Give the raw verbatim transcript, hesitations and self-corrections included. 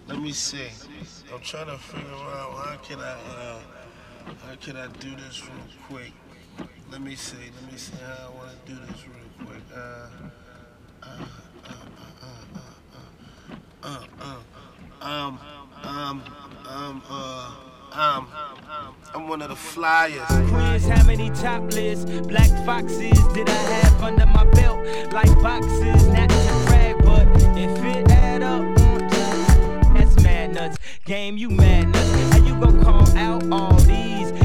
Let me see. I'm trying to figure out how can I uh, how can I do this real quick. Let me see. Let me see how I want to do this real quick. Uh, uh, uh. Um, um, um, uh, um. I'm one of the flyers. Queens, how many topless black foxes did I have under my belt? Like boxes, not to brag, but if it add up, mm, that's mad nuts. Game, you mad nuts. How you gon' call out all these